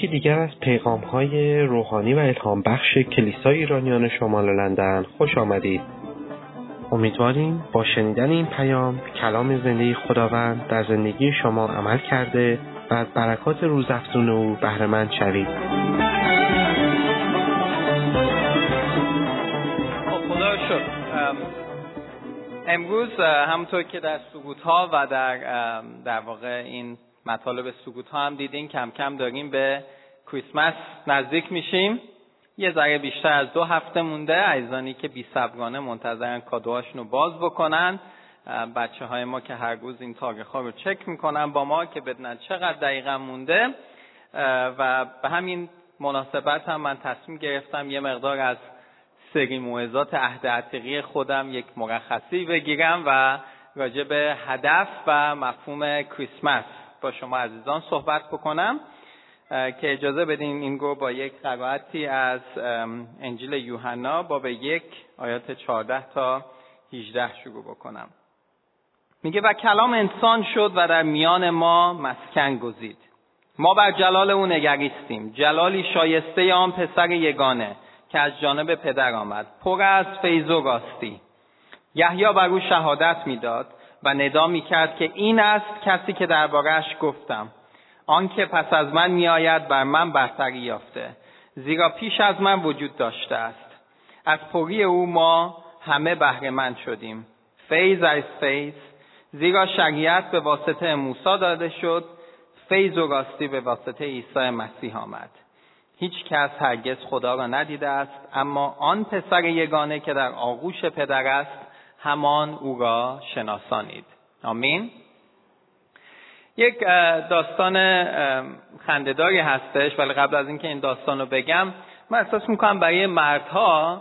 یکی دیگر از پیغام‌های روحانی و الهام بخش کلیسای ایرانیان شمال لندن خوش آمدید. امیدواریم با شنیدن این پیام کلام زنده خداوند در زندگی شما عمل کرده و از برکات روزافزون او بهره‌مند شوید. خدا رو شکر. امروز همونطور که در سقوط‌ها و در واقع این مطالب سقوط‌ها هم دیدین کم کم داریم به کریسمس نزدیک میشیم. یه ذره بیشتر از 2 هفته مونده. عزیزانی که بی‌صبرانه منتظرن کادوهاشون رو باز بکنن، بچه‌های ما که هر روز این تاریخ‌ها رو چک میکنن با ما که بدونن چقدر دقیقاً مونده، و به همین مناسبت هم من تصمیم گرفتم یه مقدار از سری موعظات عهد عتیقی خودم یک مرخصی بگیرم و راجع به هدف و مفهوم کریسمس با شما عزیزان صحبت بکنم، که اجازه بدین این رو با یک قرائتی از انجیل یوحنا باب 1 آیات 14 تا 18 شروع بکنم. میگه و کلام انسان شد و در میان ما مسکن گزید. ما بر جلال او نگریستیم، جلالی شایسته آن پسر یگانه که از جانب پدر آمد، پر از فیض و راستی. یحیی بر او شهادت میداد و ندا میکرد که این است کسی که درباره‌اش گفتم، آن که پس از من میآید بر من برتری یافته، زیرا پیش از من وجود داشته است. از پری او ما همه بهره‌مند شدیم، فیض از فیض، زیرا شریعت به واسطه موسی داده شد، فیض و راستی به واسطه عیسی مسیح آمد. هیچ کس هرگز خدا را ندیده است، اما آن پسر یگانه که در آغوش پدر است همان او را شناسانید. آمین. یک داستان خنده‌داری هستش، ولی قبل از اینکه این داستان رو بگم، من احساس میکنم برای مردها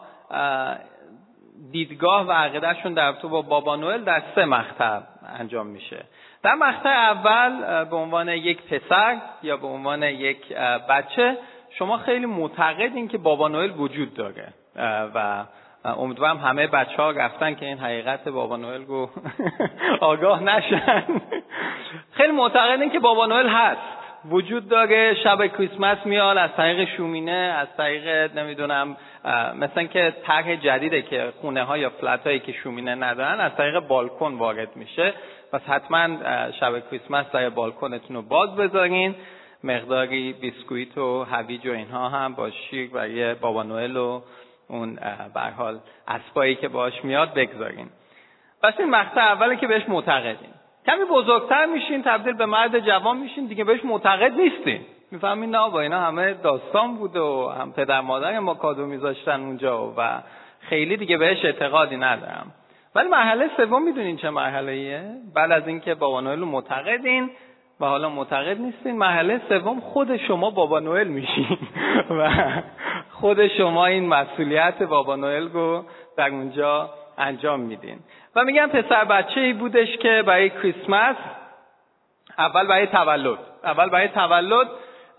دیدگاه و عقیدهشون در تو با بابا نوئل در 3 مقطع انجام میشه. در مقطع اول به عنوان یک پسر یا به عنوان یک بچه شما خیلی معتقدین که بابا نوئل وجود داره و امیدوارم همه بچه‌ها رفتن که این حقیقت بابا نوئل رو آگاه نشن. خیلی معتقدین که بابا نوئل هست، وجود داره، شب کریسمس میاد از طریق شومینه، از طریق نمیدونم مثلا که طرح جدیده که خونه ها یا فلت هایی که شومینه ندارن از طریق بالکن وارد میشه. پس حتما شب کریسمس در بالکنتون رو باز بذارین، مقداری بیسکویت و هویج و اینها هم با شیر برای بابا نوئل و اون به هر حال اسبایی که باش میاد بگذارین. پس این مقطع اوله که بهش معتقدین. کمی بزرگتر میشین، تبدیل به مرد جوان میشین، دیگه بهش معتقد نیستین. میفهمین نه با اینا همه داستان بوده و هم پدر مادر ما کادو میذاشتن اونجا و خیلی دیگه بهش اعتقادی ندارم. ولی مرحله سوم میدونین چه مرحله‌ایه؟ بعد از اینکه بابا نوئل رو معتقدین و حالا معتقد نیستین، مرحله سوم خود شما بابا نوئل میشین و خود شما این مسئولیت بابا نوئل رو در اونجا انجام میدین. و میگن پسر بچه‌ای بودش که برای کریسمس اول برای تولد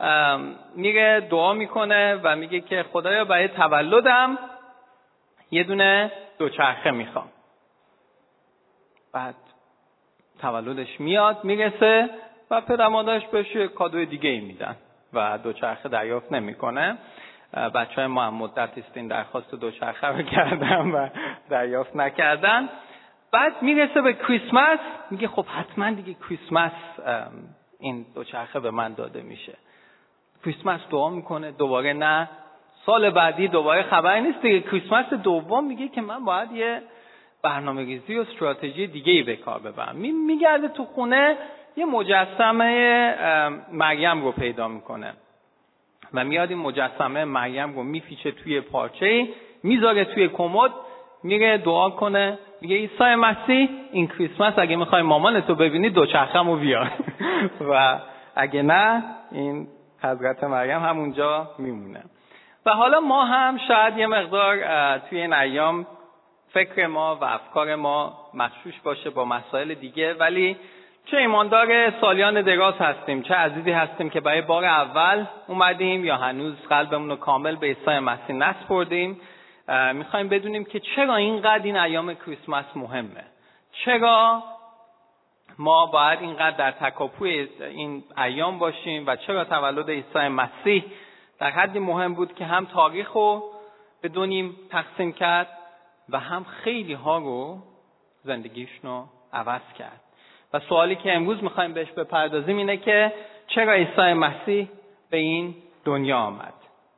میگه دعا میکنه و میگه که خدایا برای تولدم یه دونه دوچرخه میخوام. بعد تولدش میاد میرسه و پدر مادرش بهش کادوی دیگه ای میدن و دوچرخه دریافت نمیکنه. بچه‌های ما هم مدتی است این درخواست دوچرخه رو کردن و دریافت نکردن. بعد میرسه به کریسمس، میگه خب حتما دیگه کریسمس این دوچرخه به من داده میشه. کریسمس دعا میکنه، دوباره نه. سال بعدی دوباره خبری نیست دیگه. کریسمس دوم میگه که من باید یه برنامه‌ریزی و استراتژی دیگه‌ای به کار ببرم. میگرده تو خونه یه مجسمه مریم رو پیدا میکنه و میاد این مجسمه مریم رو میپیچه توی پارچه‌ای، میذاره توی کمد، میره دعا کنه، میگه عیسی مسیح این کریسمس اگه میخوای مامانتو ببینی دوچرخه‌مو بیار و اگه نه این حضرت مریم همونجا میمونه. و حالا ما هم شاید یه مقدار توی این ایام فکر ما و افکار ما مغشوش باشه با مسائل دیگه، ولی چه ایماندار سالیان دراز هستیم، چه عزیزی هستیم که برای بار اول اومدیم یا هنوز قلبمون رو کامل به عیسی مسیح نسپردیم، میخوایم بدونیم که چرا اینقدر این ایام کریسمس مهمه، چرا ما باید اینقدر در تکاپوی این ایام باشیم و چرا تولد عیسی مسیح در حدی مهم بود که هم تاریخ رو به دو نیم تقسیم کرد و هم خیلی ها رو زندگیشون رو عوض کرد. و سوالی که امروز میخوایم بهش بپردازیم اینه که چرا عیسی مسیح به این دنیا آمد؟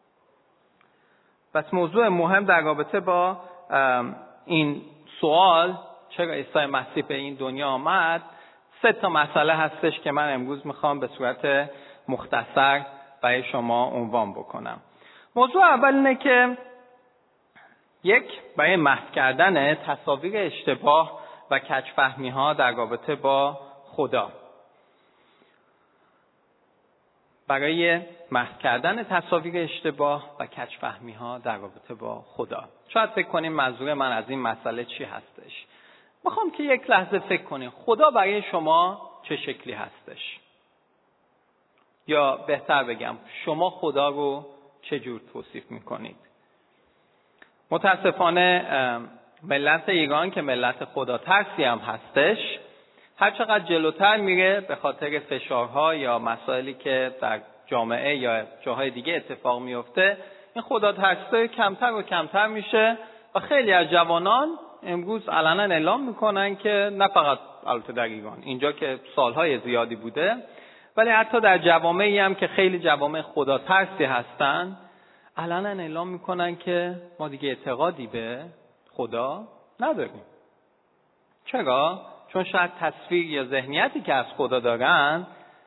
پس موضوع مهم در رابطه با این سوال چرا عیسی مسیح به این دنیا آمد 3 مسئله هستش که من امروز میخوام به صورت مختصر برای شما عنوان بکنم. موضوع اول اینه که برای محو کردن تصاویر اشتباه و کج‌فهمی ها در رابطه با خدا. برای محو کردن تصاویر اشتباه و کج‌فهمی ها در رابطه با خدا. شاید فکر کنیم منظور من از این مسئله چی هستش. میخوام که یک لحظه فکر کنیم خدا برای شما چه شکلی هستش؟ یا بهتر بگم شما خدا رو چه جور توصیف میکنید؟ متاسفانه ملت ایران که ملت خدا ترسی هم هستش، هر چقدر جلوتر میره به خاطر فشارها یا مسائلی که در جامعه یا جاهای دیگه اتفاق میفته، این خدا ترسی کمتر و کمتر میشه و خیلی از جوانان امروز علنا اعلام میکنن که نه فقط البته در ایران، اینجا که سالهای زیادی بوده، ولی حتی در جوامعی هم که خیلی جوامع خدا ترسی هستن علنا اعلام میکنن که ما دیگه اعتقادی به خدا نداریم. چرا؟ چون شاید تصویر یا ذهنیتی که از خدا دارن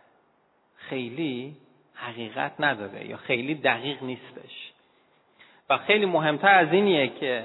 خیلی حقیقت نداره یا خیلی دقیق نیستش. و خیلی مهمتر از اینیه که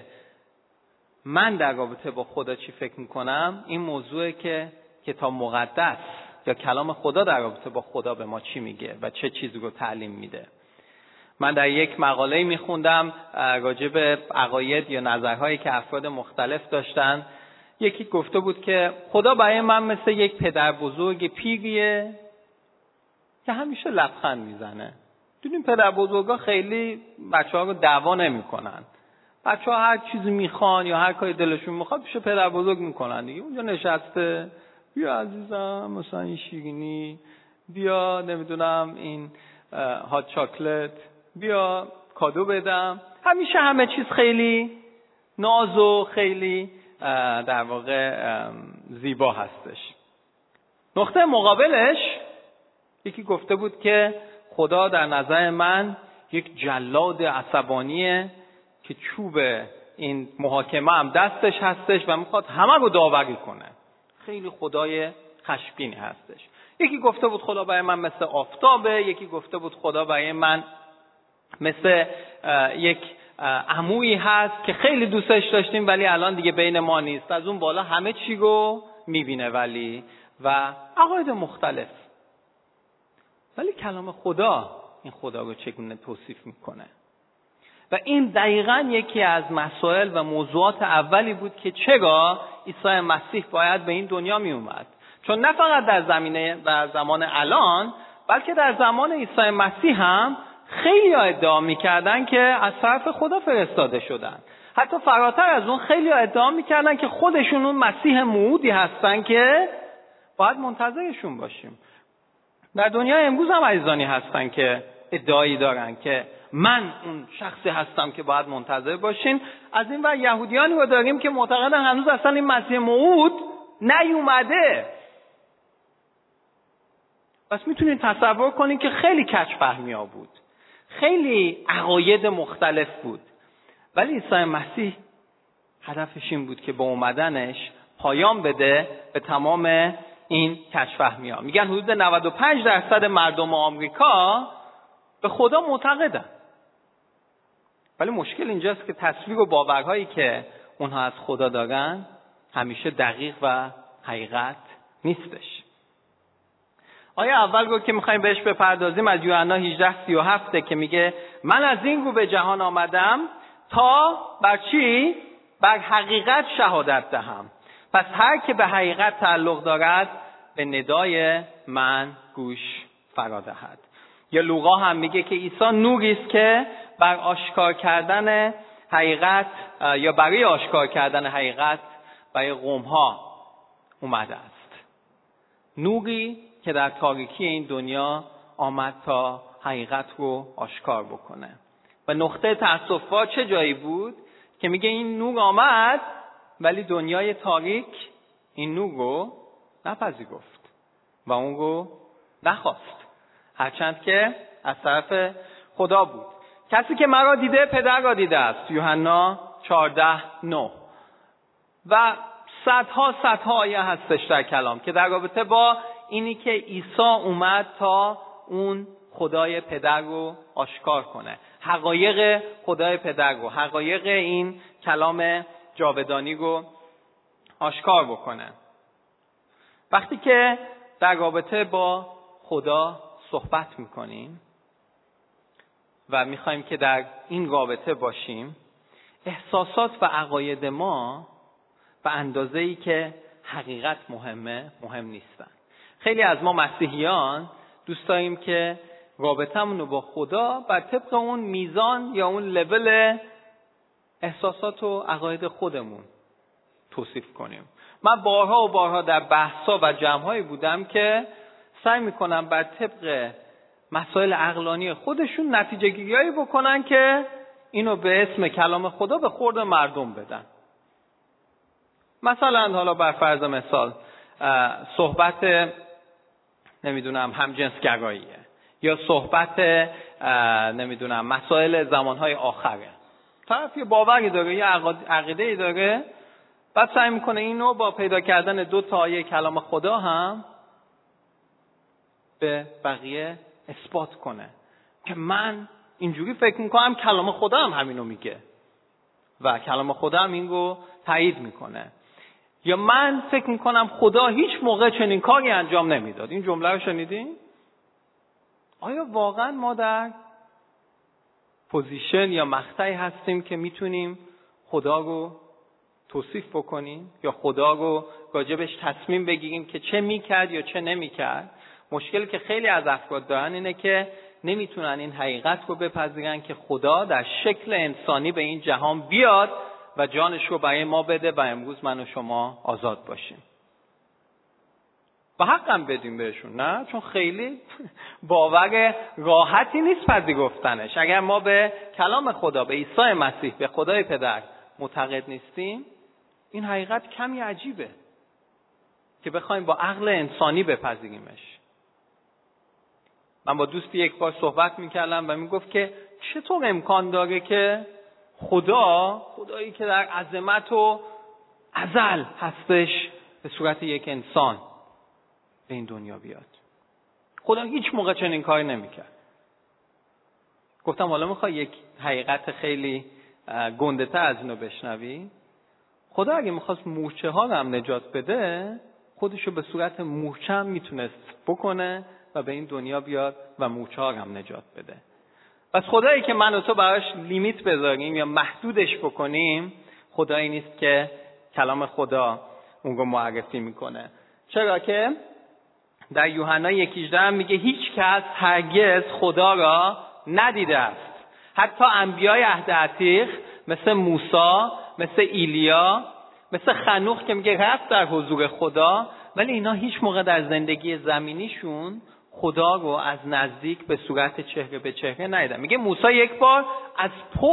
من در رابطه با خدا چی فکر میکنم، این موضوعه که کتاب مقدس یا کلام خدا در رابطه با خدا به ما چی میگه و چه چیزی رو تعلیم میده. من در یک مقاله میخوندم راجع به عقاید یا نظرهایی که افراد مختلف داشتن. یکی گفته بود که خدا برای من مثل یک پدر بزرگ پیریه که همیشه لبخند میزنه. دیدین پدر بزرگا خیلی بچه‌ها رو دعوا نمی‌کنن. بچه‌ها هر چیزی میخوان یا هر کاری دلشون میخواد پیش پدر بزرگ میکنن دیگه. اونجا نشسته، بیا عزیزم مثلا این شیرینی، بیا نمیدونم این هات چاکلت، بیا کادو بدم. همیشه همه چیز خیلی ناز و خیلی در واقع زیبا هستش. نقطه مقابلش یکی گفته بود که خدا در نظر من یک جلاد عصبانیه که چوب این محاکمه هم دستش هستش و میخواد همه رو داوری کنه. خیلی خدای خشمگینی هستش. یکی گفته بود خدا برای من مثل آفتابه، یکی گفته بود خدا برای من مثل یک عمویی هست که خیلی دوستش داشتیم ولی الان دیگه بین ما نیست. از اون بالا همه چی رو میبینه ولی و عقاید مختلف. ولی کلام خدا این خدا رو چگونه توصیف میکنه؟ و این دقیقاً یکی از مسائل و موضوعات اولی بود که چرا عیسی مسیح باید به این دنیا می اومد. چون نه فقط در زمینه و زمان الان، بلکه در زمان عیسی مسیح هم خیلی ادعا میکردن که از طرف خدا فرستاده شدن. حتی فراتر از اون خیلی ادعا میکردن که خودشون اون مسیح موعودی هستن که باید منتظرشون باشیم. در دنیای امروز هم عزیزانی هستن که ادعایی دارن که من اون شخصی هستم که باید منتظر باشین. از این ور یهودیانی رو داریم که معتقدن هنوز اصلا این مسیح موعود نیومده. پس میتونید تصور کنید که خیلی کج‌فهمی‌ها بود، خیلی عقاید مختلف بود، ولی عیسی مسیح هدفش این بود که با اومدنش پایان بده به تمام این کج‌فهمی‌ها. میگن حدود 95% مردم آمریکا به خدا معتقدن، ولی مشکل اینجاست که تصویر و باورهایی که اونها از خدا دارن همیشه دقیق و حقیقت نیستش. آیه اول رو که میخوایم بهش بپردازیم از یوحنا 18:37 که میگه من از این رو به جهان آمدم تا بر چی؟ بر حقیقت شهادت دهم. پس هر که به حقیقت تعلق دارد به ندای من گوش فرا دهد. یا لوقا هم میگه که عیسی نوری است که بر آشکار کردن حقیقت یا برای آشکار کردن حقیقت برای قوم‌ها اومده است. نوری که در تاریکی این دنیا آمد تا حقیقت رو آشکار بکنه. و نقطه تأسف چه جایی بود که میگه این نور آمد ولی دنیای تاریک این نور رو نپذیرفت و اون رو نخواست، هرچند که از طرف خدا بود. کسی که مرا دیده پدر را دیده است، یوحنا 14:9. و صدها آیه هستش در کلام که در رابطه با اینی که عیسی اومد تا اون خدای پدر رو آشکار کنه، حقایق خدای پدر رو، حقایق این کلام جاودانی رو آشکار بکنه. وقتی که در رابطه با خدا صحبت میکنیم و میخوایم که در این رابطه باشیم، احساسات و عقاید ما به اندازه‌ای که حقیقت مهم نیستن. خیلی از ما مسیحیان دوست داریم که رابطمون رو با خدا بر طبق اون میزان یا اون لول احساسات و عقاید خودمون توصیف کنیم. من بارها در بحث‌ها و جمع‌هایی بودم که سعی میکنم بر طبق مسائل عقلانی خودشون نتیجه گیریایی بکنن که اینو به اسم کلام خدا به خورد مردم بدن. مثلا حالا بر فرض مثال صحبت همجنسگراییه یا صحبت مسائل زمانهای آخره. طرف یه باوری داره، یه عقیده‌ای داره، بعد سعی میکنه اینو با پیدا کردن 2 تا آیه کلام خدا هم به بقیه اثبات کنه که من اینجوری فکر میکنم، کلام خدا هم همینو میگه و کلام خدا هم این رو تایید میکنه. یا من فکر میکنم خدا هیچ موقع چنین کاری انجام نمیداد. این جمله رو شنیدین؟ آیا واقعا ما در پوزیشن یا مقطعی هستیم که میتونیم خدا رو توصیف بکنیم یا خدا رو راجبش تصمیم بگیریم که چه میکرد یا چه نمیکرد؟ مشکلی که خیلی از افراد دارن اینه که نمیتونن این حقیقت رو بپذیرن که خدا در شکل انسانی به این جهان بیاد و جانش رو برای ما بده و امروز من و شما آزاد باشیم. و حقم بدیم بهشون، نه؟ چون خیلی باور راحتی نیست پذیرفتنش. اگر ما به کلام خدا، به عیسی مسیح، به خدای پدر معتقد نیستیم، این حقیقت کمی عجیبه که بخوایم با عقل انسانی بپذیریمش. من با دوستی یک بار صحبت میکردم و میگفت که چطور امکان داره که خدایی که در عظمت و ازل هستش به صورت یک انسان به این دنیا بیاد؟ خدا هیچ موقع چنین کاری نمیکرد. گفتم حالا میخوای یک حقیقت خیلی گنده تر از اینو بشنوی؟ خدا اگه میخواست مورچه ها رو هم نجات بده، خودشو به صورت مورچه هم میتونست بکنه و به این دنیا بیاد و مورچه ها رو هم نجات بده. پس خدایی که من و تو براش لیمیت بذاریم یا محدودش بکنیم، خدایی نیست که کلام خدا اون رو معرفی میکنه. چرا که در یوحنا 1:18 میگه هیچ کس هرگز خدا را ندیده است. حتی انبیای عهد عتیق مثل موسی، مثل ایلیا، مثل خنوخ که میگه رفت در حضور خدا، ولی اینا هیچ موقع در زندگی زمینیشون خدا رو از نزدیک به صورت چهره به چهره ندیدن. میگه موسی یک بار از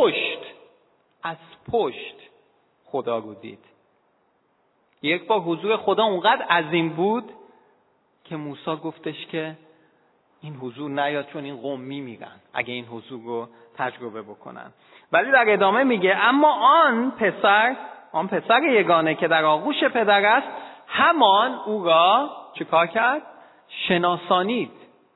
پشت خدا رو دید. یک بار حضور خدا اونقدر عظیم بود که موسی گفتش که این حضور نیاد، چون این قوم میمیرن اگه این حضور رو تجربه بکنن. ولی در ادامه میگه اما آن پسر یگانه که در آغوش پدر است، همان او را چه کار کرد؟ شناسانید.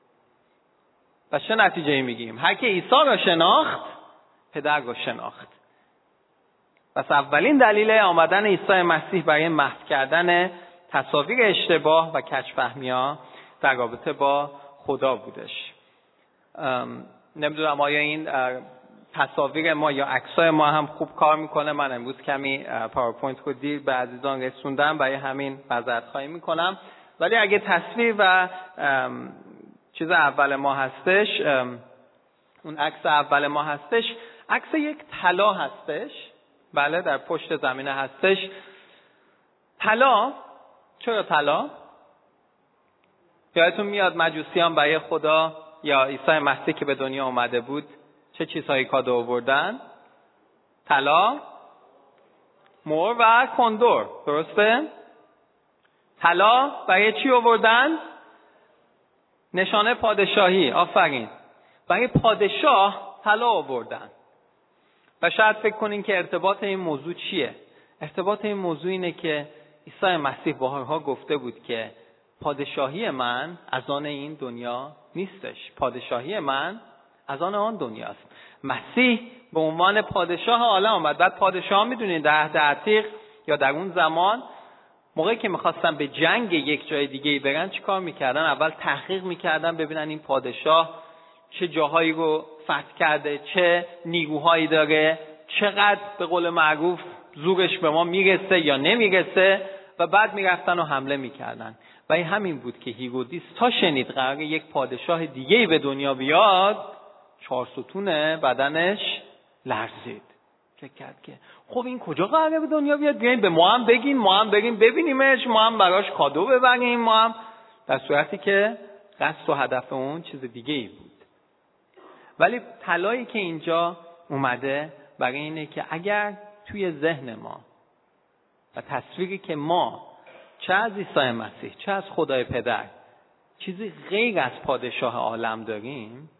و چه نتیجه‌ای میگیم؟ هر که عیسی را شناخت، پدر را شناخت. پس اولین دلیل آمدن عیسی مسیح برای محو کردن تصاویر اشتباه و کج‌فهمی‌ها در رابطه با خدا بودش. نمیدونم آیا این تصاویر ما یا عکسای ما هم خوب کار میکنه. من امروز کمی پاورپوینت رو دیر به عزیزان رسوندم، برای همین معذرت خواهی میکنم. ولی اگه تصویر و چیز اول ما هستش، اون عکس اول ما هستش، عکس یک طلا هستش. بله، در پشت زمینه هستش. طلا، چرا طلا؟ یادتون میاد مجوسیان برای خدا یا عیسی مسیح که به دنیا اومده بود چه چیزهایی کادو آوردن؟ طلا، مهر و کندور. درسته؟ طلا برای چی آوردن؟ نشانه پادشاهی. آفرین. برای پادشاه طلا آوردن. و شاید فکر کنین که ارتباط این موضوع چیه؟ ارتباط این موضوع اینه که عیسی مسیح بارها گفته بود که پادشاهی من از آن این دنیا نیستش. پادشاهی من از آن دنیاست. مسیح به عنوان پادشاه عالم آمد. بعد پادشاه میدونید در عهد عتیق یا در اون زمان موقعی که میخواستن به جنگ یک جای دیگه برن چی کار میکردن؟ اول تحقیق میکردن ببینن این پادشاه چه جاهایی رو فتح کرده، چه نیروهایی داره، چقدر به قول معروف زورش به ما میرسه یا نمیرسه، و بعد میرفتن و حمله میکردن. و این همین بود که هیرودیس تا شنید قراره یک پادشاه دیگه‌ای به دنیا بیاد، 4 ستون بدنش لرزید. فکر کرد که خب این کجا قراره به دنیا بیاد؟ بیاین به ما هم بگین، ما هم بریم ببینیمش، ما هم براش کادو ببریم، ما هم. در صورتی که قصد و هدف اون چیز دیگه‌ای بود. ولی طلایی که اینجا اومده برای اینه که اگر توی ذهن ما و تصویری که ما چه از عیسی مسیح چه از خدای پدر چیزی غیر از پادشاه عالم داریم،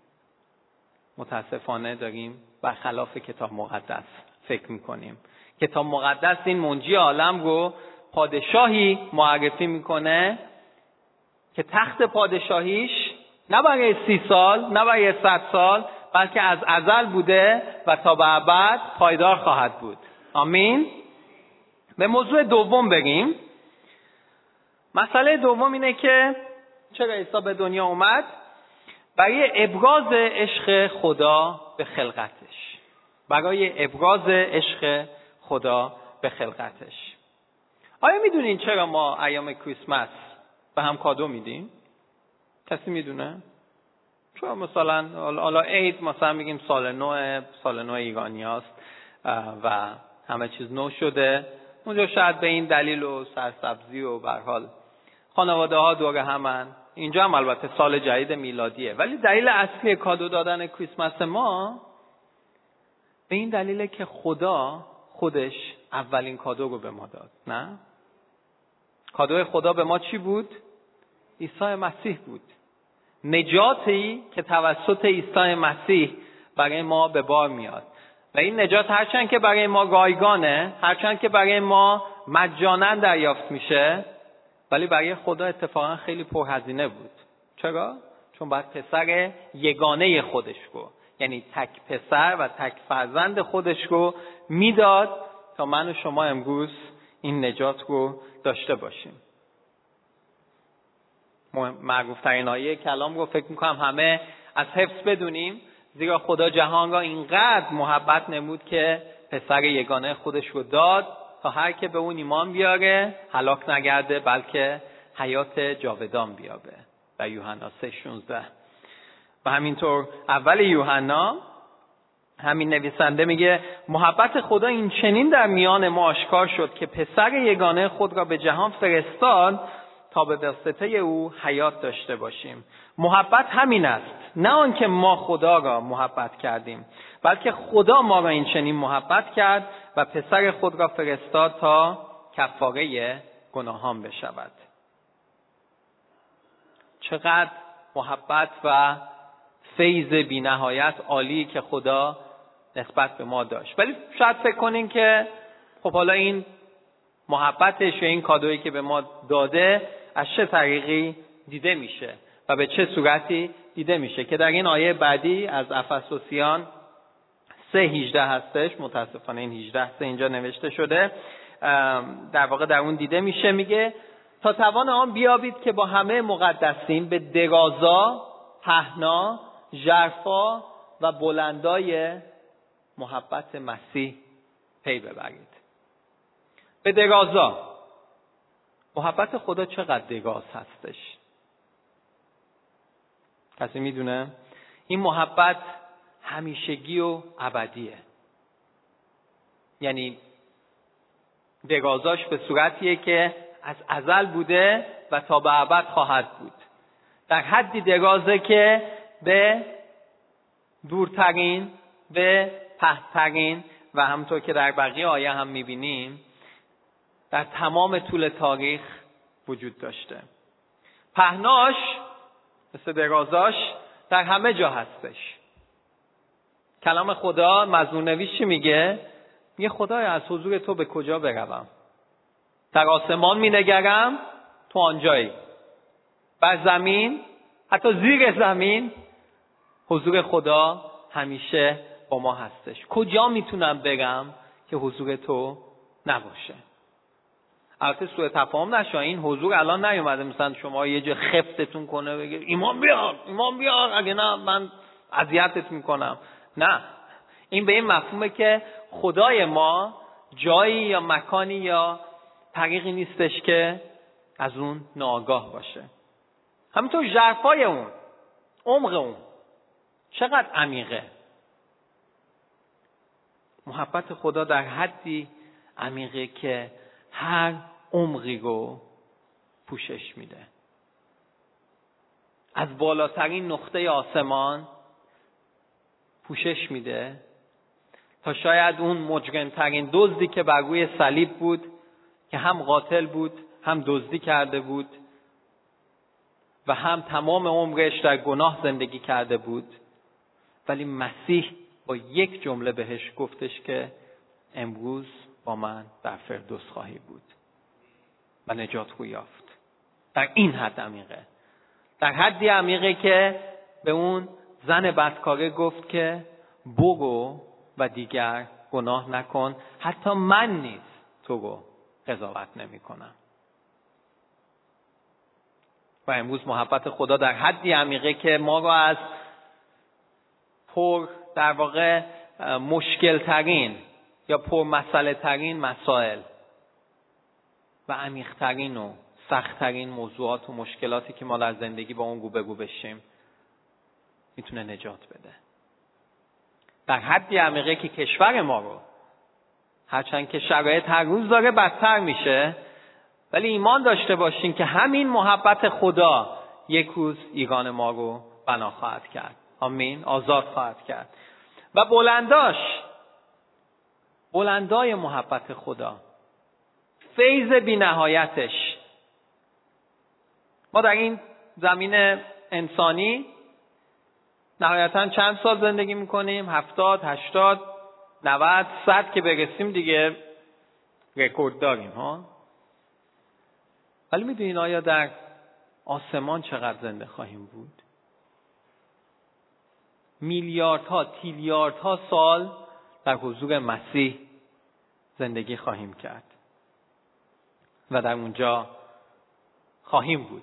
متاسفانه داریم برخلاف کتاب مقدس فکر میکنیم. کتاب مقدس این منجی عالم رو پادشاهی معرفی میکنه که تخت پادشاهیش نه برای 30 سال نه برای 100 سال بلکه از ازل بوده و تا به ابد پایدار خواهد بود. آمین. به موضوع دوم بریم. مسئله دوم اینه که چرا عیسی به دنیا اومد؟ برای ابراز عشق خدا به خلقتش. برای ابراز عشق خدا به خلقتش. آیا میدونین چرا ما ایام کریسمس به هم کادو میدیم؟ کسی میدونه؟ چون مثلا حالا عید مثلا میگیم سال نو ایرانیاست و همه چیز نو شده. اونجا شاید به این دلیل و سرسبزی و به هر حال خانواده ها دور همن. اینجا هم البته سال جدید میلادیه. ولی دلیل اصلی کادو دادن کریسمس ما به این دلیله که خدا خودش اولین کادو رو به ما داد. نه؟ کادوی خدا به ما چی بود؟ عیسی مسیح بود. نجاتی که توسط عیسی مسیح برای ما به بار میاد. و این نجات هرچند که برای ما رایگانه، هرچند که برای ما مجانا دریافت میشه، ولی برای خدا اتفاقا خیلی پرهزینه بود. چرا؟ چون بعد پسر یگانه خودش رو، یعنی تک پسر و تک فرزند خودش رو میداد تا من و شما امروز این نجات رو داشته باشیم. معروفترین آیه کلام رو فکر میکنم همه از حفظ بدونیم. زیرا خدا جهان را اینقدر محبت نمود که پسر یگانه خودش رو داد تا هر که به اون ایمان بیاره هلاک نگرده بلکه حیات جاودان بیابه. و یوحنا 3:16. و همینطور اول یوحنا همین نویسنده میگه محبت خدا این چنین در میان ما آشکار شد که پسر یگانه خود را به جهان فرستاد تا به واسطه او حیات داشته باشیم. محبت همین است، نه آنکه ما خدا را محبت کردیم، بلکه خدا ما را این چنین محبت کرد و پسر خود را فرستاد تا کفاره گناهان بشود. چقدر محبت و فیض بی نهایت عالی که خدا نسبت به ما داشت. ولی شاید فکر کنین که خب حالا این محبتش و این کادویی که به ما داده از چه طریقی دیده میشه و به چه صورتی دیده میشه، که در این آیه بعدی از افسوسیان 3:18 هستش. متاسفانه این 18 اینجا نوشته شده. در واقع در اون دیده میشه، میگه تا توان آن بیابید که با همه مقدسین به درازا، پهنا، ژرفا و بلندای محبت مسیح پی ببرید. به درازا. محبت خدا چقدر دراز هستش؟ کسی میدونه؟ این محبت همیشگی و ابدیه. یعنی درازاش به صورتیه که از ازل بوده و تا به ابد خواهد بود. در حدی درازه که به دورترین، به پهن‌ترین و همونطور که در بقیه آیه هم می‌بینیم در تمام طول تاریخ وجود داشته. پهناش مثل درازاش در همه جا هستش. کلام خدا مزمورنویس چی میگه؟ میگه خدایا از حضور تو به کجا بروم؟ در آسمان مینگرم، تو آنجایی. بر زمین، حتی زیر زمین، حضور خدا همیشه با ما هستش. کجا میتونم برم که حضور تو نباشه؟ البته سوء تفاهم نشه، این حضور الان نیومده مثلا شما یه جا خفتتون کنه بگه ایمان بیار اگه نه من اذیتت میکنم. نه، این به این مفهومه که خدای ما جایی یا مکانی یا طریقی نیستش که از اون ناآگاه باشه. همینطور ژرفای اون، عمق اون چقدر عمیقه. محبت خدا در حدی عمیقه که هر عمقی رو پوشش میده. از بالاترین نقطه آسمان پوشش میده تا شاید اون مجرمترین دزدی که بر روی صلیب بود، که هم قاتل بود، هم دزدی کرده بود و هم تمام عمرش در گناه زندگی کرده بود، ولی مسیح با یک جمله بهش گفتش که امروز با من در فردوس خواهی بود و نجات رو یافت. در این حد عمیقه، در حدی عمیقه که به اون زن بدکاره گفت که برو و دیگر گناه نکن، حتی من نیز تو رو قضاوت نمی کنم. و امروز محبت خدا در حدی عمیقه که ما رو از در واقع مشکل ترین یا مسئله ترین مسائل و عمیق ترین و سخت ترین موضوعات و مشکلاتی که ما در زندگی با اون روبرو بشیم میتونه نجات بده. در حدی عمیقه که کشور ما رو، هرچند که شرایط هر روز داره بدتر میشه، ولی ایمان داشته باشین که همین محبت خدا یک روز ایران ما رو بنا خواهد کرد. آمین. آزاد خواهد کرد. و بلندای محبت خدا، فیض بی نهایتش. ما در این زمین انسانی نهایتاً چند سال زندگی میکنیم؟ 70، 80، 90، 100 که برسیم دیگه رکورد داریم ها. ولی میدونین آیا در آسمان چقدر زنده خواهیم بود؟ میلیاردها، تریلیاردها سال در حضور مسیح زندگی خواهیم کرد و در اونجا خواهیم بود.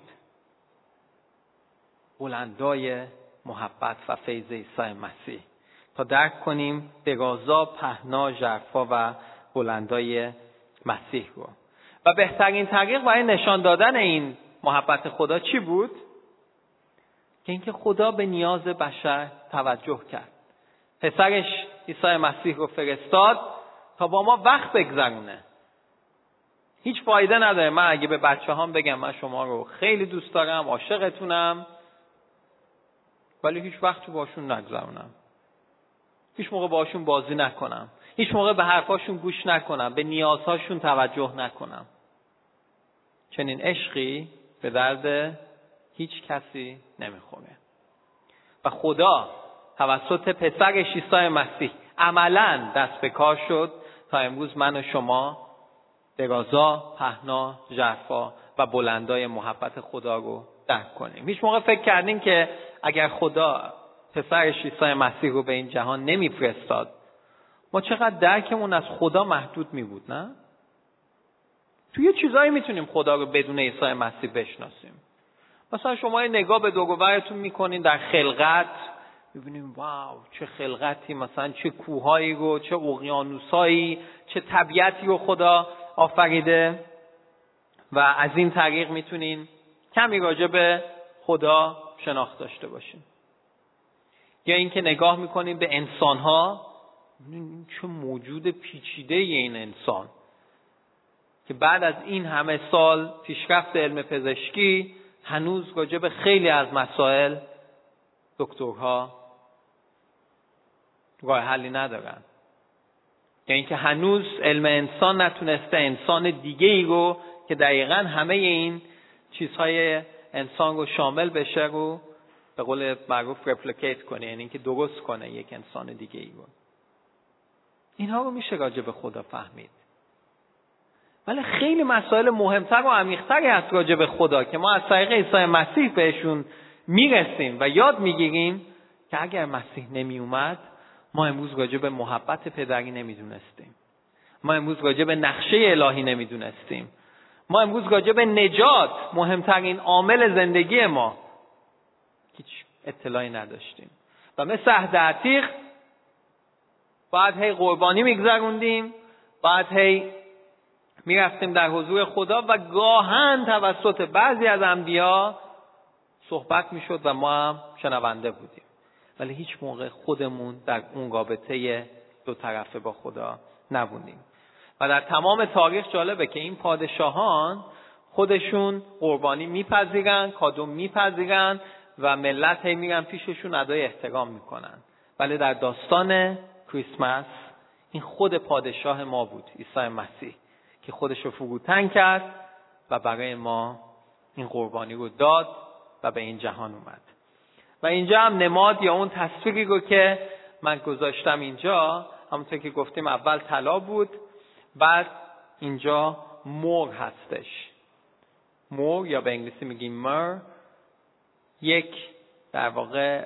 بلندای محبت و فیض عیسی مسیح تا درک کنیم درازا، پهنا، ژرفا و بلندای مسیح رو. و بهترین طریق برای نشان دادن این محبت خدا چی بود؟ که اینکه خدا به نیاز بشر توجه کرد. پسرش عیسی مسیح رو فرستاد تا با ما وقت بگذرونه. هیچ فایده نداره من اگه به بچه‌هام بگم من شما رو خیلی دوست دارم، عاشقتونم، ولی هیچ وقت باشون نگذرونم. هیچ موقع باشون بازی نکنم. هیچ موقع به حرفاشون گوش نکنم. به نیازهاشون توجه نکنم. چنین عشقی به درد هیچ کسی نمیخوره. و خدا توسط پسرش عیسی مسیح عملاً دست به کار شد تا امروز من و شما درازا، پهنا، ژرفا و بلندای محبت خدا رو درک کنیم. هیچ موقع فکر کردین که اگر خدا پسرش عیسی مسیح رو به این جهان نمیفرستاد ما چقدر درکمون از خدا محدود می بود؟ نه؟ تو یه چیزایی میتونیم خدا رو بدون عیسی مسیح بشناسیم. مثلا شما یه نگاه به دور و برتون میکنین در خلقت، میبینیم واو چه خلقتی، مثلا چه کوهایی رو، چه اقیانوسایی، چه طبیعتی رو خدا آفریده و از این طریق میتونین کمی راجع به خدا شناخت داشته باشین. یا اینکه نگاه میکنین به انسان‌ها، میبینین چه موجود پیچیده این انسان که بعد از این همه سال پیشرفت علم پزشکی هنوز راجع به خیلی از مسائل دکترها راه حلی ندارن. یعنی که هنوز علم انسان نتونسته انسان دیگه ای رو که دقیقاً همه این چیزهای انسان رو شامل بشه رو به قول معروف رپلیکیت کنه، یعنی که درست کنه یک انسان دیگه ای رو. اینها رو میشه راجع به خدا فهمید. ولی خیلی مسائل مهمتر و عمیق‌تری هست راجع به خدا که ما از طریق عیسی مسیح بهشون میرسیم و یاد میگیریم که اگر مسیح نمی اومد ما امروز راجع به محبت پدری نمیدونستیم. ما امروز راجع به نقشه الهی نمیدونستیم. ما امروز راجع به نجات، مهمترین عامل زندگی ما، هیچ اطلاعی نداشتیم. و مثل عهد عتیق بعد هی قربانی میگذروندیم، بعد هی میرفتیم در حضور خدا و گاهن توسط بعضی از انبیا صحبت میشد و ما هم شنونده بودیم، ولی هیچ موقع خودمون در اون رابطه دو طرفه با خدا نبودیم. و در تمام تاریخ جالبه که این پادشاهان خودشون قربانی میپذیرن، کادو میپذیرن و ملت هی میرن پیششون ادای احترام میکنن، ولی در داستان کریسمس این خود پادشاه ما بود، عیسی مسیح، که خودش رو فروتن کرد و برای ما این قربانی رو داد و به این جهان اومد. و اینجا هم نماد یا اون تصویری رو که من گذاشتم اینجا، همونطور که گفتیم اول طلا بود، بعد اینجا مر هستش. مر یا به انگلیسی میگیم مر، یک در واقع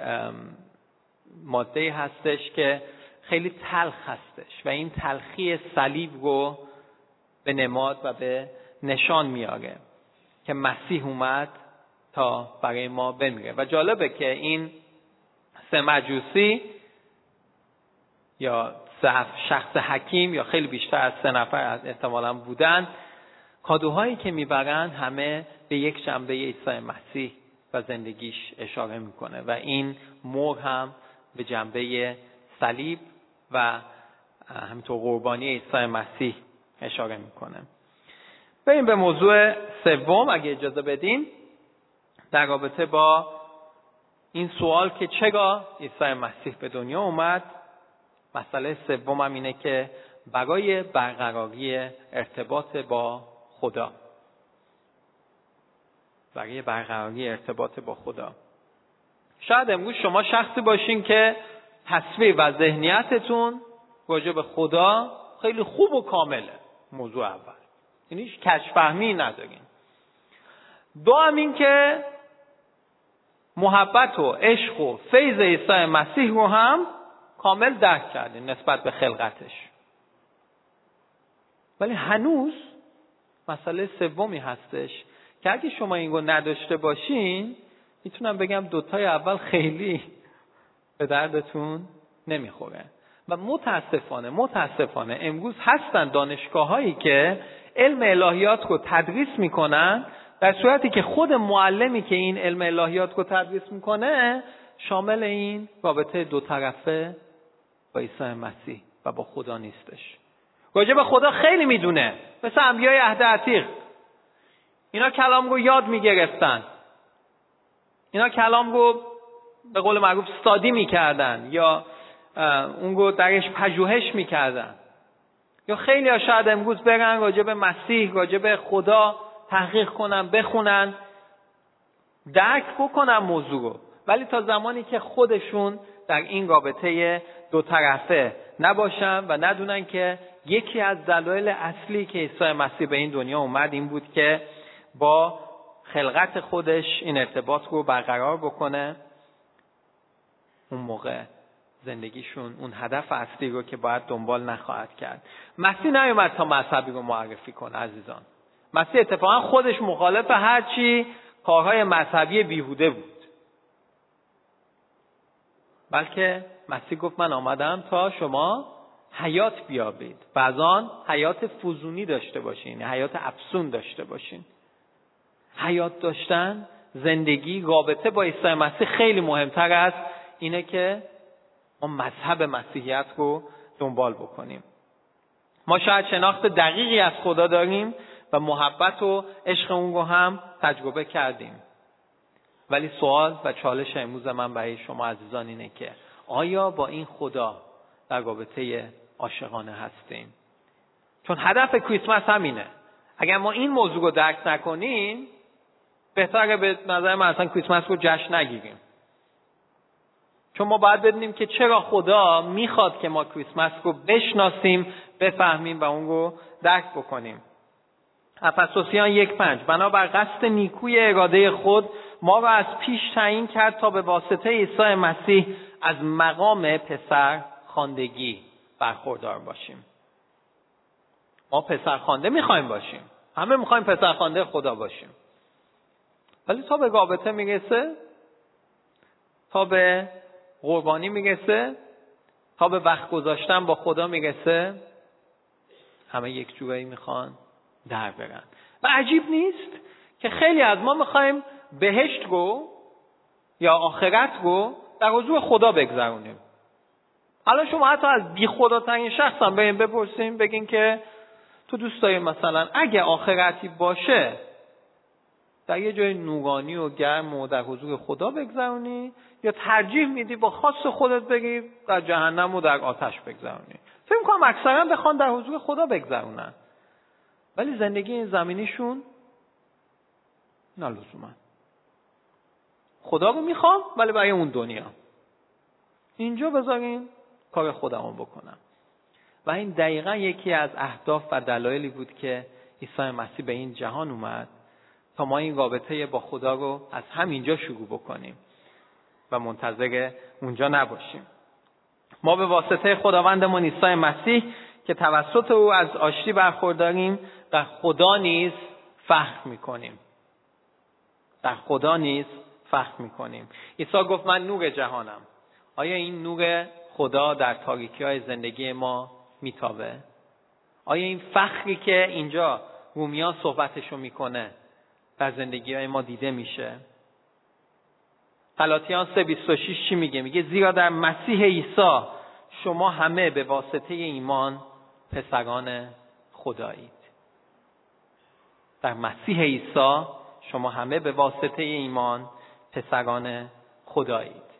ماده هستش که خیلی تلخ هستش و این تلخی صلیب رو به نماد و به نشان میاره که مسیح اومد تا برای ما بمیره. و جالبه که این سه مجوسی یا شخص حکیم یا خیلی بیشتر از 3 نفر احتمالاً بودن، کادوهایی که میبرن همه به یک جنبه عیسی مسیح و زندگیش اشاره میکنه و این مر هم به جنبه صلیب و همینطور قربانی عیسی مسیح اشاره میکنه. بریم به موضوع سوم اگه اجازه بدین، در رابطه با این سوال که چرا عیسی مسیح به دنیا اومد. مسئله سوم هم اینه که برای برقراری ارتباط با خدا، برای برقراری ارتباط با خدا. شاید امروز شما شخصی باشین که تصویر و ذهنیتتون راجع به خدا خیلی خوب و کامله. موضوع اول یعنی هیچ کج‌فهمی ندارین. دوم این که محبت و عشق و فیض عیسی مسیح رو هم کامل درک کردین نسبت به خلقتش. ولی هنوز مسئله سومی هستش که اگه شما این رو نداشته باشین، میتونم بگم دوتای اول خیلی به دردتون نمیخوره. و متاسفانه امروز هستن دانشگاه‌هایی که علم الهیات رو تدریس میکنن، در صورتی که خود معلمی که این علم الهیات رو تدریس میکنه شامل این رابطه دو طرفه با عیسی مسیح و با خدا نیستش. راجع به خدا خیلی میدونه، مثل انبیای عهد عتیق. اینا کلام رو یاد میگرفتن، اینا کلام رو به قول معروف استادی میکردن یا اون رو درش پژوهش میکردن. یا خیلی ها شاید امروز برن راجع به مسیح، راجع به خدا تحقیق کنن، بخونن، درک بکنن موضوع رو، ولی تا زمانی که خودشون در این رابطه دو طرفه نباشن و ندونن که یکی از دلایل اصلی که عیسی مسیح به این دنیا اومد این بود که با خلقت خودش این ارتباط رو برقرار بکنه، اون موقع زندگیشون اون هدف اصلی رو که باید دنبال نخواهد کرد. مسیح نیومد تا مذهبی رو معرفی کنه عزیزان. مسیح اتفاقا خودش مخالف هر چی کارهای مذهبی بیهوده بود، بلکه مسیح گفت من آمدم تا شما حیات بیابید و از آن حیات فزونی داشته باشین، حیات افزون داشته باشین. حیات داشتن، زندگی، رابطه با عیسی مسیح خیلی مهمتر از اینه که ما مذهب مسیحیت رو دنبال بکنیم. ما شاید شناخت دقیقی از خدا داریم و محبت و عشق اون رو هم تجربه کردیم، ولی سوال و چالش امروز من برای شما عزیزان اینه که آیا با این خدا در رابطه عاشقانه هستیم؟ چون هدف کریسمس همینه. اگر ما این موضوع رو درک نکنیم، بهتره به نظر من اصلا کریسمس رو جشن نگیریم. چون ما باید بدونیم که چرا خدا میخواد که ما کریسمس رو بشناسیم، بفهمیم و اون رو درک بکنیم. افسوسیان 1:5 بنابر قصد نیکوی اراده خود ما را از پیش تعیین کرد تا به واسطه عیسی مسیح از مقام پسر خواندگی برخوردار باشیم. ما پسر خوانده میخوایم باشیم. همه میخوایم پسر خوانده خدا باشیم. ولی تا به رابطه میرسه، تا به قربانی میرسه، تا به وقت گذاشتن با خدا میرسه، همه یک جورایی میخوان در برن. و عجیب نیست که خیلی از ما میخوایم بهشت رو یا آخرت رو در حضور خدا بگذرونیم. حالا شما حتی از بی خدا ترین شخص هم بریم بپرسیم، بگین که تو دوست داری مثلا اگه آخرتی باشه در یه جای نورانی و گرم و در حضور خدا بگذرونی، یا ترجیح میدی با خواست خودت بگی در جهنم و در آتش بگذرونی؟ فکر می‌کنم اکثرا بخوان در حضور خدا بگذرونن، ولی زندگی این زمینیشون نه لزوما. خدا رو میخوام ولی برای اون دنیا. اینجا بذارین کار خودمون بکنم. و این دقیقا یکی از اهداف و دلایلی بود که عیسی مسیح به این جهان اومد تا ما این رابطه با خدا رو از همینجا شروع بکنیم و منتظر اونجا نباشیم. ما به واسطه خداوندمون عیسی مسیح که توسط او از آشتی برخورداریم، در خدا نیز فخر میکنیم. در خدا نیز فخر میکنیم. عیسی گفت من نور جهانم. آیا این نور خدا در تاریکی‌های زندگی ما میتابه؟ آیا این فخری که اینجا رومیان صحبتشو میکنه در زندگی‌های ما دیده میشه؟ غلاطیان 3:26 چی میگه؟ میگه زیرا در مسیح عیسی شما همه به واسطه ایمان پسران خدایید. در مسیح عیسی شما همه به واسطه ایمان پسران خدایید.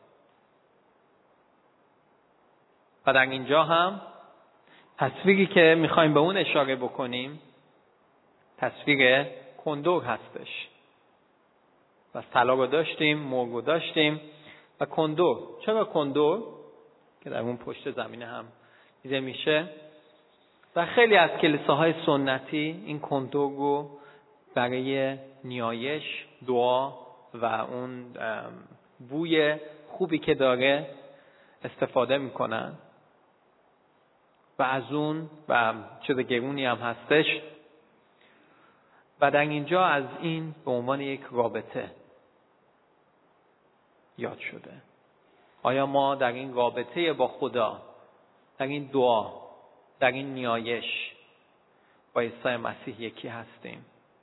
و در اینجا هم تصویری که میخوایم به اون اشاره بکنیم تصویر کندور هستش. و طلا رو داشتیم، مرغ رو داشتیم و کندور. چرا کندور؟ که در اون پشت زمینه هم دیده میشه. در خیلی از کلیساهای سنتی این کندور رو برای نیایش، دعا و اون بوی خوبی که داره استفاده میکنن و از اون و چیز گرونی هم هستش. و در اینجا از این به عنوان یک رابطه یاد شده. آیا ما در این رابطه با خدا، در این دعا، در این نیایش با عیسی مسیح یکی هستیم؟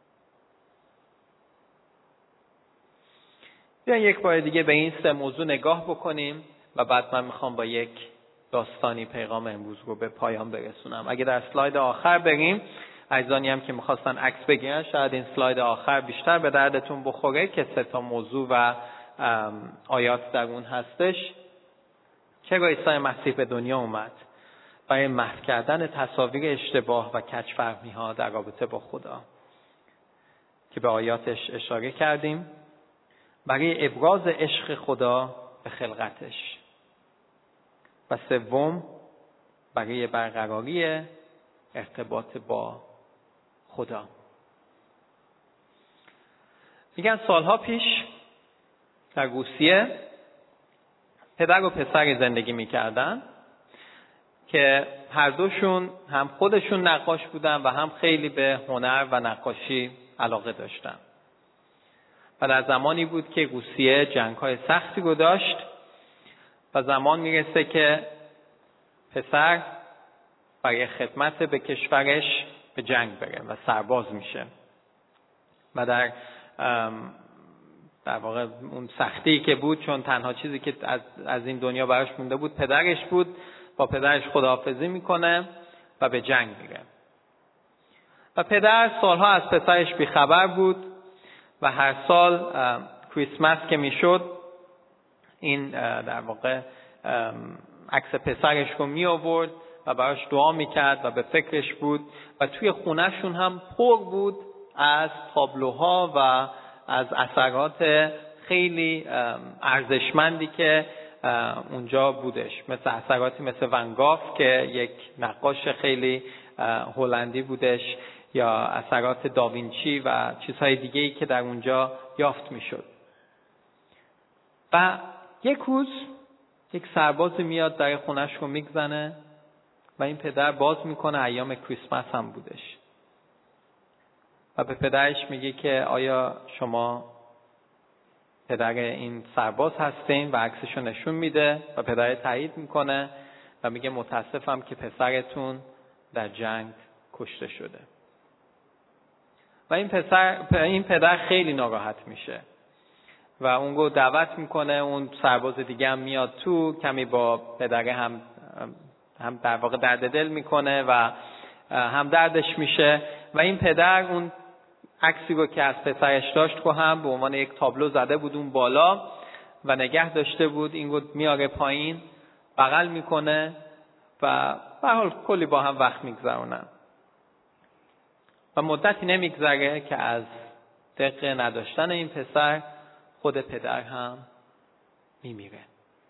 بیاین یک بار دیگه به این 3 موضوع نگاه بکنیم و بعد من میخوام با یک داستانی پیغام امروز رو به پایان برسونم. اگه در اسلاید آخر بریم، عزیزانی هم که میخواستن عکس بگیرن شاید این اسلاید آخر بیشتر به دردتون بخوره که 3 موضوع و آیات در اون هستش. چرا عیسی مسیح به دنیا اومد؟ برای محو کردن تصاویر اشتباه و کج‌فهمی ها در رابطه با خدا که به آیاتش اشاره کردیم، برای ابراز عشق خدا به خلقتش، و 3 برای برقراری ارتباط با خدا. میگن سالها پیش در روسیه پدر و پسر زندگی میکردن که هر دوشون هم خودشون نقاش بودن و هم خیلی به هنر و نقاشی علاقه داشتن. و در زمانی بود که روسیه جنگ‌های سختی رو داشت و زمان میرسه که پسر برای خدمت به کشورش به جنگ بره و سرباز میشه. و در واقع اون سختی که بود، چون تنها چیزی که از این دنیا براش مونده بود پدرش بود، با پدرش خداحافظی میکنه و به جنگ میره. و پدر سالها از پسرش بیخبر بود و هر سال کریسمس که میشد این در واقع عکس پسرش رو می آورد و براش دعا میکرد و به فکرش بود و توی خونهشون هم پر بود از تابلوها و از اثرات خیلی ارزشمندی که اونجا بودش، مثل اثراتی مثل ونگاف که یک نقاش خیلی هلندی بودش، یا اثرات داوینچی و چیزهای دیگه‌ای که در اونجا یافت میشد. و یک روز یک سرباز میاد در خونش رو میگزنه و این پدر باز میکنه، ایام کریسمس هم بودش و به پدرش میگه که آیا شما پدر این سرباز هستین و عکسشو نشون میده و پدر تایید میکنه و میگه متاسفم که پسرتون در جنگ کشته شده. و این پدر خیلی ناراحت میشه و اون رو دعوت میکنه، اون سرباز دیگه هم میاد تو، کمی با پدر هم در واقع درد دل میکنه و هم دردش میشه و این پدر اون عکسی رو که از پسرش داشت رو هم به عنوان یک تابلو زده بود اون بالا و نگه داشته بود، این رو میاره پایین، بغل میکنه و به هر حال کلی با هم وقت میگذرونن و مدتی نمیگذره که از دقه نداشتن این پسر خود پدر هم میمیره.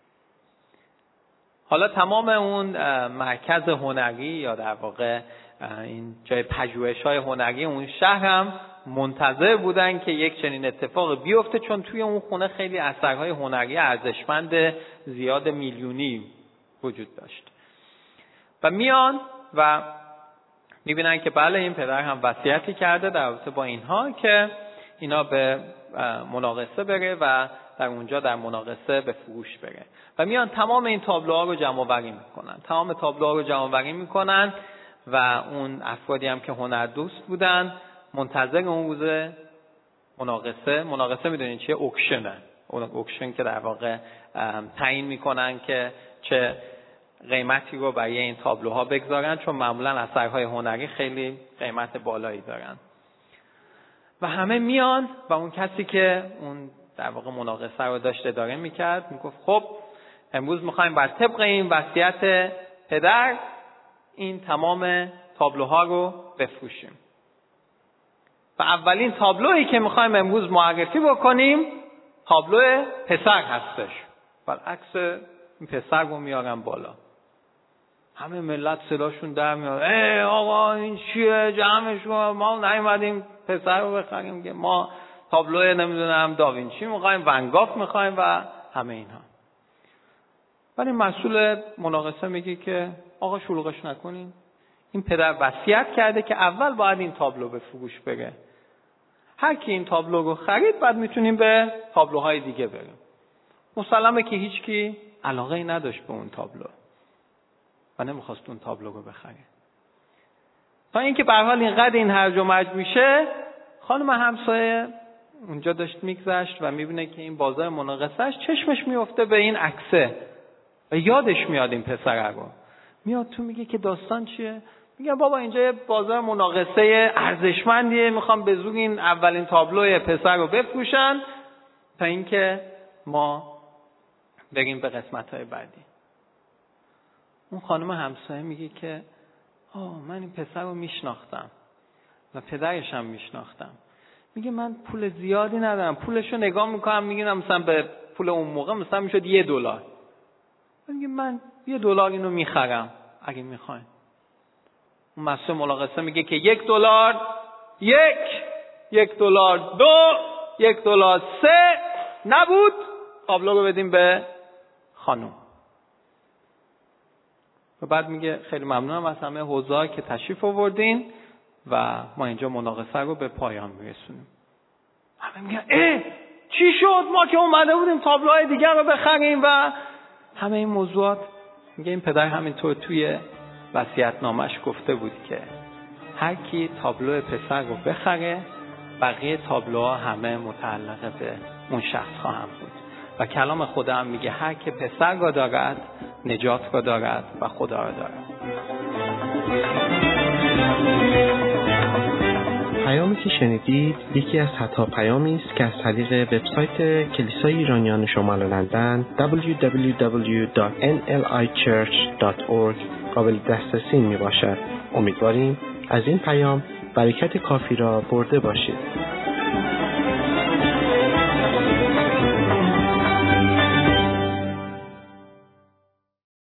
حالا تمام اون مرکز هنری یا در واقع این جای پژوهش‌های هنری اون شهر هم منتظر بودن که یک چنین اتفاق بیفته، چون توی اون خونه خیلی اثرهای هنری ارزشمند زیاد میلیونی وجود داشت و میان و میبینن که بله این پدر هم وصیتی کرده در رابطه با اینها که اینا به مناقصه بره و در اونجا در مناقصه به فروش بره و میان تمام این تابلوها رو جمع آوری میکنن و اون افرادی هم که هنردوست بودن منتظر اون روز مناقصه میدونین چیه؟ اوکشن که در واقع تعیین میکنن که چه قیمتی رو برای این تابلوها بگذارن، چون معمولا اثرهای هنری خیلی قیمت بالایی دارن و همه میان و اون کسی که اون در واقع مناقصه رو داشت اداره میکرد میگفت خب امروز میخوایم بر طبق این وصیت پدر این تمام تابلوها رو بفروشیم و اولین تابلویی که میخوایم امروز معرفی بکنیم تابلو پسر هستش و عکس این پسر رو میارن بالا. همه ملت صداشون در میاد آقا این چیه؟ جمعش کن، ما نیومدیم پسر رو بخریم که ما تابلو نمیدونم داوینچی میخوایم، ونگاف میخوایم و همه اینها. ولی مسئول مناقصه میگه که آقا شلوغش نکنین، این پدر وصیت کرده که اول باید این تابلو به فروش بره، هر کی این تابلو رو خرید بعد میتونیم به تابلوهای دیگه بریم. مسلمه که هیچ کی علاقه ای نداشت به اون تابلو و نمیخواست اون تابلو رو بخره. تا اینکه به هر حال اینقدر این هرج و مرج میشه، خانم همسایه اونجا داشت میگذشت و میبینه که این بازار مناقصهش چشمش میفته به این عکسه و یادش میاد این پسر رو. میاد تو میگه که داستان چیه؟ میگه بابا اینجا یه بازار مناقصه ارزشمندیه، میخوام به زور این اولین تابلو پسر رو بفروشن تا اینکه ما بریم به قسمت‌های بعدی. اون خانم همسایه میگه که من این پسر رو میشناختم و پدرش هم میشناختم. میگه من پول زیادی ندارم، پولشو نگاه میکنم میگیرم مثلا به پول اون موقع مثلا میشد $1. میگه من $1 اینو میخرم اگه میخواین. اون مسئول مناقصه میگه که $1، $1، $2، $1، $3 نبود، تابلو رو بدیم به خانم. و بعد میگه خیلی ممنونم از همه حضار که تشریف آوردین و ما اینجا مناقصه رو به پایان میرسونیم. همه میگن چی شد؟ ما که اومده بودیم تابلوهای دیگر رو بخریم و همه این موضوعات. میگه این پدر همینطور توی وصیت‌نامه‌اش گفته بود که هر کی تابلو پسر رو بخره بقیه تابلوها همه متعلق به اون شخص خواهم بود و کلام خدا هم میگه هر که پسر را دارد نجات را دارد و خدا را دارد. پیامی که شنیدید یکی از صدها پیامی است که از طریق وبسایت کلیسای ایرانیان شمال لندن www.nlichurch.org قابل دسترسی می باشد. امیدواریم از این پیام برکت کافی را برده باشید.